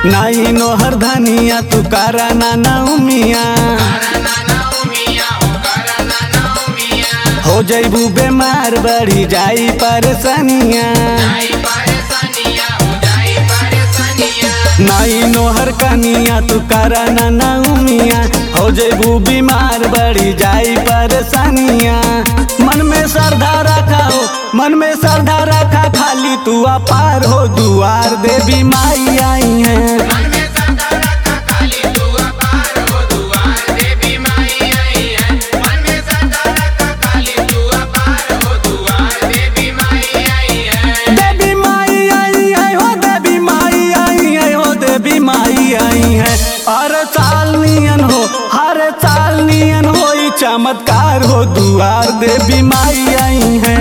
नाई नोहर धनिया तू कारा नाना उमिया हो जैबू बेमार बढ़ी जाई परेशानिया नाई नोहर कनिया तू कारा नाना उमिया हो जैबू बीमार बढ़ी जाई परेशानिया मन में श्रद्धा रखा हो मन में श्रद्धा रखा खाली तू अपार हो दुआर देवी माई आई है हर साल नियन हो चमत्कार हो दुआर देवी माई आई है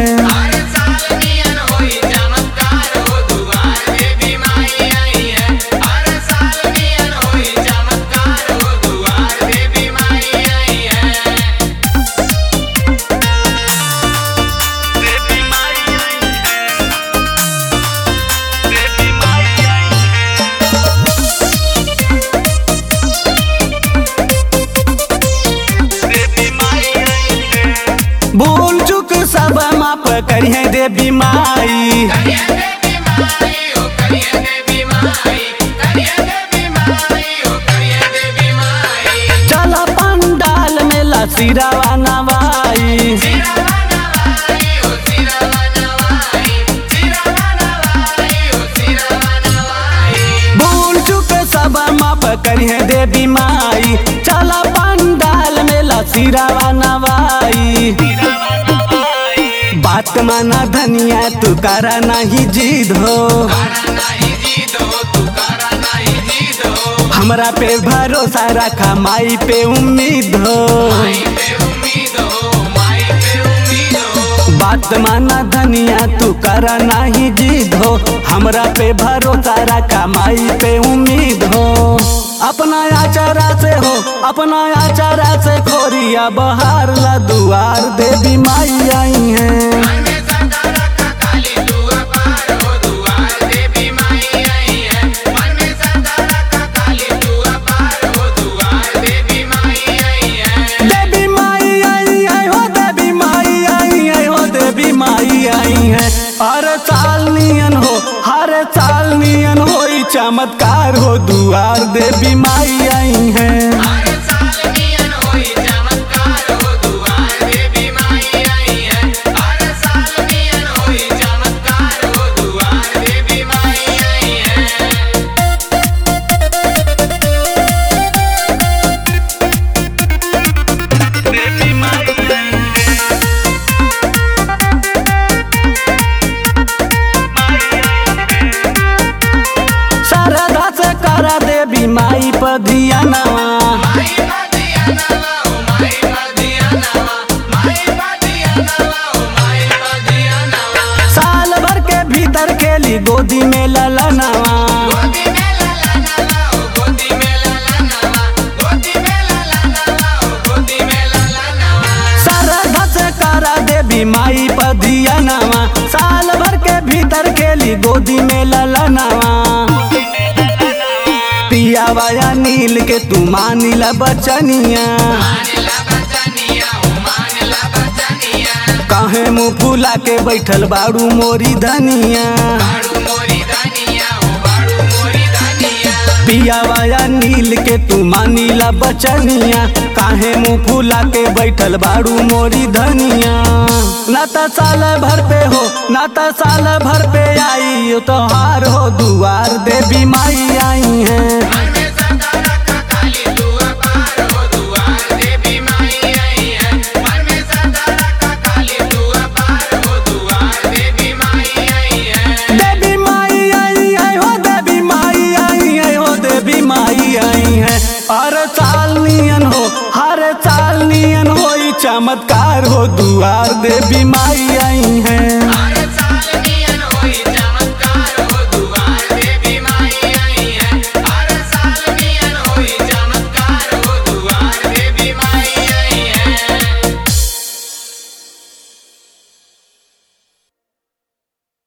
भूल चुक सब माफ करिए देवी माई चला पंडाल में लसीरावा नवाई भूल चुक सब माफ करिए देवी माई चला पंडाल में लसीरावा नवाई बात माना धनिया तू करा नहीं जिद हो हमरा पे भरोसा रखा माई पे उम्मीद हो बात माना धनिया तू करा नहीं जिद हो हमरा पे भरोसा रखा माई पे उम्मीद हो अपना आचारा से खोरिया बहार ला दुआर देवी माई आई है हर साल नियन हो चमत्कार हो दुआर देवी माई आई है करा देवी माई पदिया नवा साल भर के भीतर खेली गोदी में ललनवा श्रद्धा से करा देवी माई पदिया नवा साल भर के भीतर खेली गोदी में ललनवा पिया वाया नील के तू मानिला बचनिया काहे मुँह फुला के बैठल बाड़ू मोरी धनिया पिया वाया नील के तू मानिला बचनिया काहे मुँह फुला के बैठल बाड़ू मोरी धनिया नाता साल भर पे आई तोहार हो दुआर देवी माई आई है हर साल नियन हो चमत्कार हो दुआर देवी माई आई है।